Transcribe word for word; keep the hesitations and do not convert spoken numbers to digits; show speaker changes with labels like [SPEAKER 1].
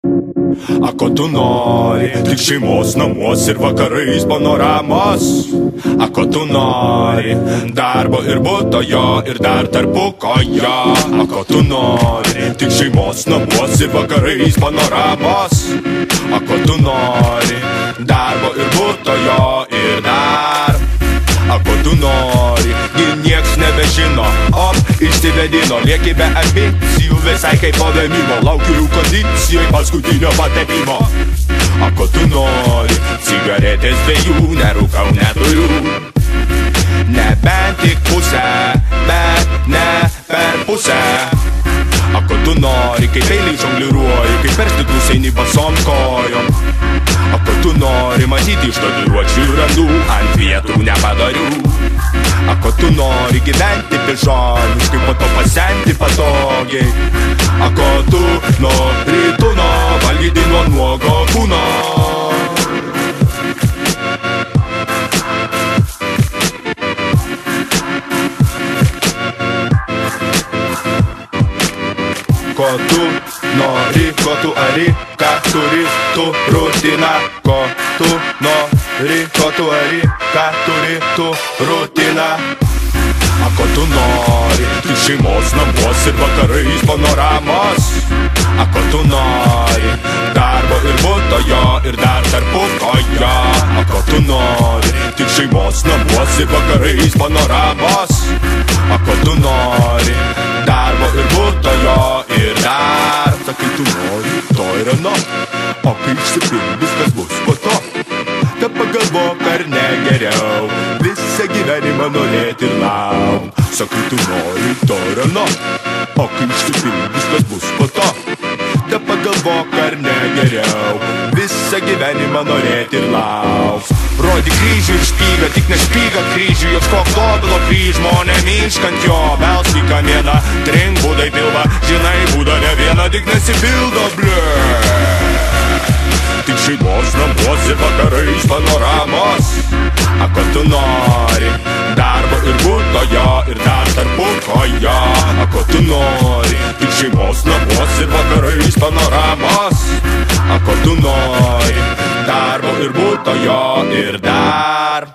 [SPEAKER 1] A ko tu nori, tik šeimos namuos ir vakarais panoramos. A ko tu nori, darbo ir buto jo ir dar tarpukojo. A ko tu nori, tik šeimos namuos ir vakarais panoramos. A ko tu nori, darbo ir buto jo ir dar. A ko tu nori, gi nieks nebežino, op, išsivedino, lieki be ambicijų, visai kaip po vėmimo, laukiu jų kondicijoj paskutinio patepimo. A ko tu nori, cigaretės dviejų, nerūkau neturiu, nebent tik pusę, bet ne per pusę. A ko tu nori, kaip eiliai žongliruoji, kaip per stiklus eini basom kojom. A ko tu nori, matyti iš tatuiruočių randų, ant vietų nepadarių. A ko tu nori, gyventi pižoniškai, po to pasenti patogiai. A ko tu nori, tu no, valgyti nuo nuogo kūno. Ko tu nori, ko tu ari, ką turi tu rutina. Ko tu nori, ko tu ari, ką turi tu rutina. A ko tu nori, tik šeimos namuos ir vakarais panoramos. A ko tu nori, darbo ir buto jo ir dar tarpukojo. A ko tu nori, tik šeimos namuos ir vakarais panoramos. A ko tu nori, darbo ir buto jo ir dar. Sakai tu nori, to ir ano, o kai išsipildys, kas bus po to? Ta pagalvok, ar ne geriau visą gyvenimą norėti ir lauk. Sakai tu nori, to ir ano, o kai išsipildys, kas bus po to? Ta pagalvok, ar ne geriau visą gyvenimą norėti ir lauk. Rodi kryžių ir špygą, tik ne špygą kryžių, ieškok tobilo kryžmo, neminškant jo. Belsk į kamieną, trink būdai pilvą, žinai, būda ne viena, tik nesipildo, blė. Tik šeimos namuos ir vakarais panoramos. A ko tu nori, darbo ir buto jo ir dar tarpukojo. A ko tu nori, tik šeimos namuos ir vakarais panoramos. A ko tu nori, darbo ir buto jo ir dar.